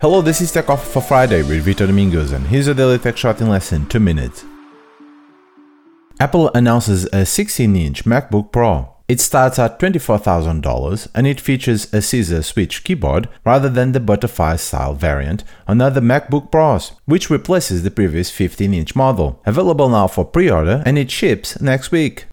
Hello, this is Tech Coffee for Friday with Vitor Domingos, and here's a daily tech shot in less than 2 minutes. Apple announces a 16-inch MacBook Pro. It starts at $24,000 and it features a scissor switch keyboard rather than the butterfly style variant on other MacBook Pros, which replaces the previous 15-inch model. Available now for pre-order and it ships next week.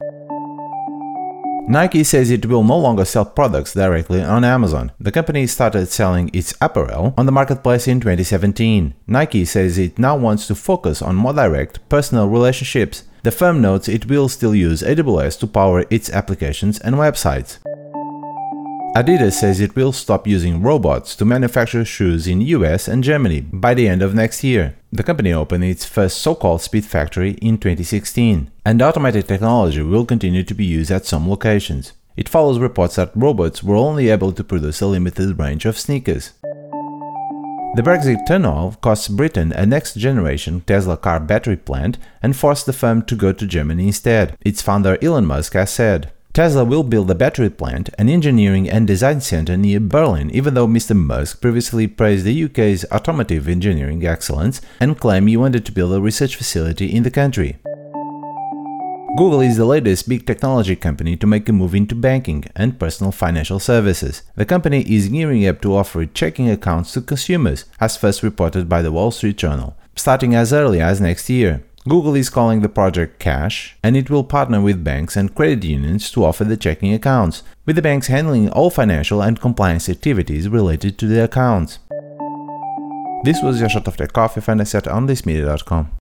Nike says it will no longer sell products directly on Amazon. The company started selling its apparel on the marketplace in 2017. Nike says it now wants to focus on more direct, personal relationships. The firm notes it will still use AWS to power its applications and websites. Adidas says it will stop using robots to manufacture shoes in US and Germany by the end of next year. The company opened its first so-called speed factory in 2016, and automated technology will continue to be used at some locations. It follows reports that robots were only able to produce a limited range of sneakers. The Brexit turmoil cost Britain a next-generation Tesla car battery plant and forced the firm to go to Germany instead, its founder Elon Musk has said. Tesla will build a battery plant, an engineering and design center near Berlin, even though Mr. Musk previously praised the UK's automotive engineering excellence and claimed he wanted to build a research facility in the country. Google is the latest big technology company to make a move into banking and personal financial services. The company is gearing up to offer checking accounts to consumers, as first reported by the Wall Street Journal, starting as early as next year. Google is calling the project Cash, and it will partner with banks and credit unions to offer the checking accounts, with the banks handling all financial and compliance activities related to the accounts. This was your shot of tech coffee. Find us at onthismedia.com.